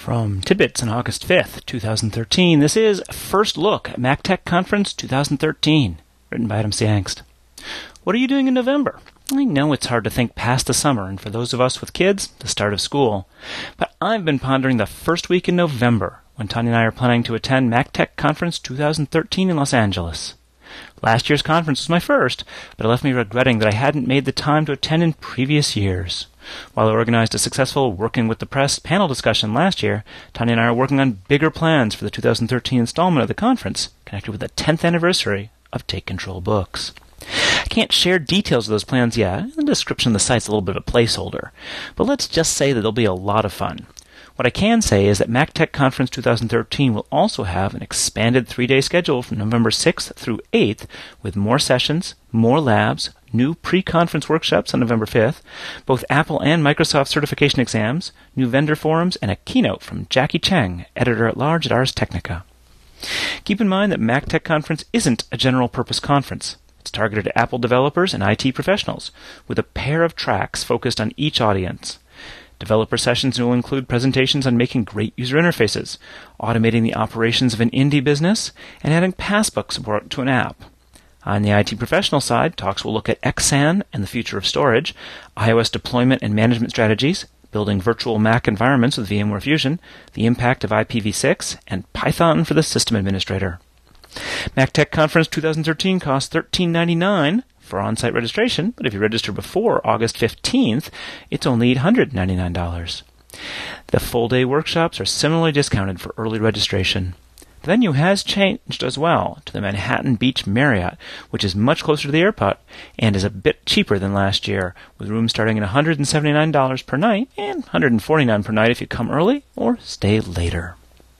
From Tidbits on August 5th, 2013, this is First Look at MacTech Conference 2013, written by Adam C. Angst. What are you doing in November? I know it's hard to think past the summer, and for those of us with kids, the start of school. But I've been pondering the first week in November, when Tanya and I are planning to attend MacTech Conference 2013 in Los Angeles. Last year's conference was my first, but it left me regretting that I hadn't made the time to attend in previous years. While I organized a successful Working with the Press panel discussion last year, Tanya and I are working on bigger plans for the 2013 installment of the conference, connected with the 10th anniversary of Take Control Books. I can't share details of those plans yet. The description of the site's a little bit of a placeholder, but let's just say that they'll be a lot of fun. What I can say is that MacTech Conference 2013 will also have an expanded 3-day schedule from November 6th through 8th, with more sessions, more labs, new pre-conference workshops on November 5th, both Apple and Microsoft certification exams, new vendor forums, and a keynote from Jackie Cheng, editor-at-large at Ars Technica. Keep in mind that MacTech Conference isn't a general-purpose conference. It's targeted at Apple developers and IT professionals, with a pair of tracks focused on each audience. Developer sessions will include presentations on making great user interfaces, automating the operations of an indie business, and adding passbook support to an app. On the IT professional side, talks will look at Xsan and the future of storage, iOS deployment and management strategies, building virtual Mac environments with VMware Fusion, the impact of IPv6, and Python for the system administrator. MacTech Conference 2013 costs $13.99 for on-site registration, but if you register before August 15th, it's only $899. The full-day workshops are similarly discounted for early registration. The venue has changed as well to the Manhattan Beach Marriott, which is much closer to the airport and is a bit cheaper than last year, with rooms starting at $179 per night and $149 per night if you come early or stay later.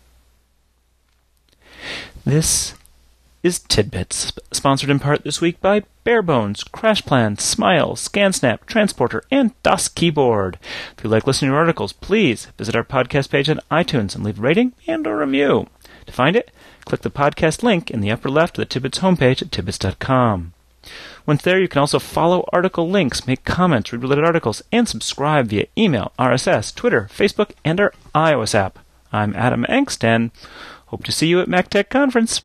This is Tidbits, sponsored in part this week by Barebones, CrashPlan, Smile, ScanSnap, Transporter, and Das Keyboard. If you like listening to articles, please visit our podcast page on iTunes and leave a rating and a review. To find it, click the podcast link in the upper left of the Tidbits homepage at tidbits.com. Once there, you can also follow article links, make comments, read related articles, and subscribe via email, RSS, Twitter, Facebook, and our iOS app. I'm Adam Angst, and hope to see you at MacTech Conference.